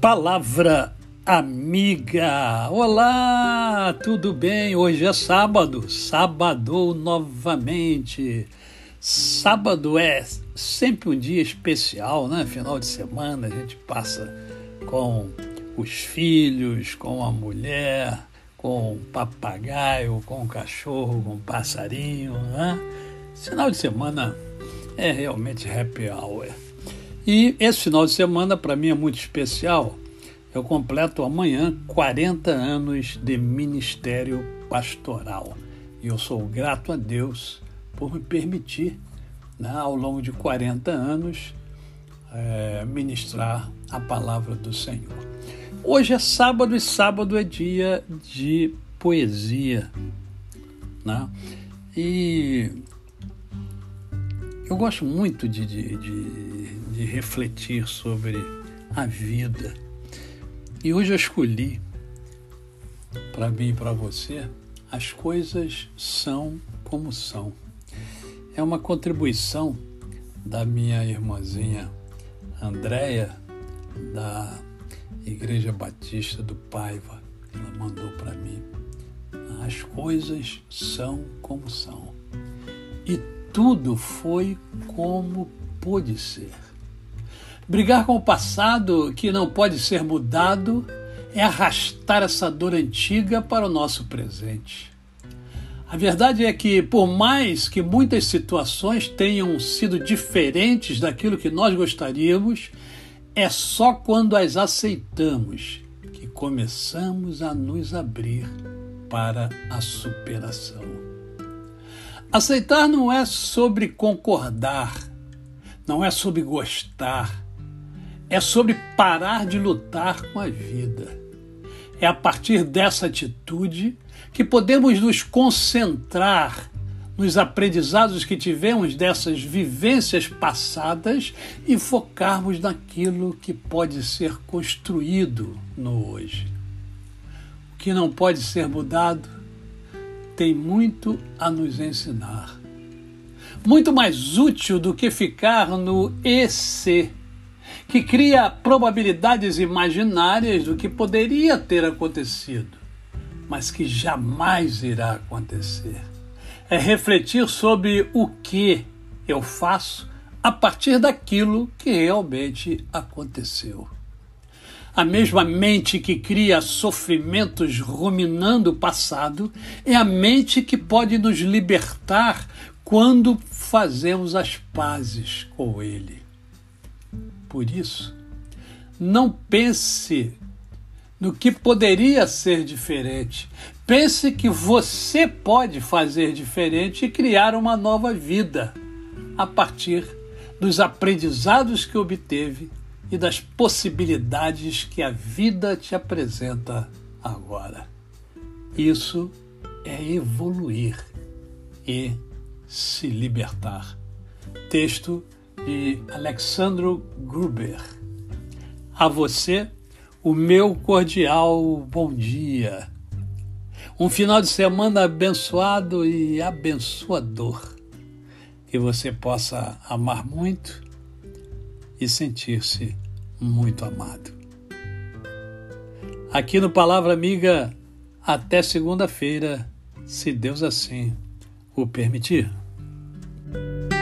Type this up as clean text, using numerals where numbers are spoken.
Palavra amiga. Olá, tudo bem? Hoje é sábado, sábado novamente. Sábado é sempre um dia especial, né? Final de semana a gente passa com os filhos, com a mulher, com o papagaio, com o cachorro, com o passarinho, né? Final de semana é realmente happy hour. E esse final de semana, para mim, é muito especial. Eu completo amanhã 40 anos de ministério pastoral. E eu sou grato a Deus por me permitir, né, ao longo de 40 anos, ministrar a palavra do Senhor. Hoje é sábado e sábado é dia de poesia, né? E eu gosto muito de refletir sobre a vida. E hoje eu escolhi, para mim e para você, As Coisas São Como São. É uma contribuição da minha irmãzinha Andréia, da Igreja Batista do Paiva. Ela mandou para mim. As coisas são como são. E tudo foi como pôde ser. Brigar com o passado, que não pode ser mudado, é arrastar essa dor antiga para o nosso presente. A verdade é que, por mais que muitas situações tenham sido diferentes daquilo que nós gostaríamos, é só quando as aceitamos que começamos a nos abrir para a superação. Aceitar não é sobre concordar, não é sobre gostar, é sobre parar de lutar com a vida. É a partir dessa atitude que podemos nos concentrar nos aprendizados que tivemos dessas vivências passadas e focarmos naquilo que pode ser construído no hoje. O que não pode ser mudado tem muito a nos ensinar. Muito mais útil do que ficar no e se, que cria probabilidades imaginárias do que poderia ter acontecido, mas que jamais irá acontecer. É refletir sobre o que eu faço a partir daquilo que realmente aconteceu. A mesma mente que cria sofrimentos ruminando o passado é a mente que pode nos libertar quando fazemos as pazes com ele. Por isso, não pense no que poderia ser diferente. Pense que você pode fazer diferente e criar uma nova vida a partir dos aprendizados que obteve e das possibilidades que a vida te apresenta agora. Isso é evoluir e se libertar. Texto de Alexandro Gruber. A você, o meu cordial bom dia. Um final de semana abençoado e abençoador. Que você possa amar muito e sentir-se muito amado. Aqui no Palavra Amiga, até segunda-feira, se Deus assim o permitir.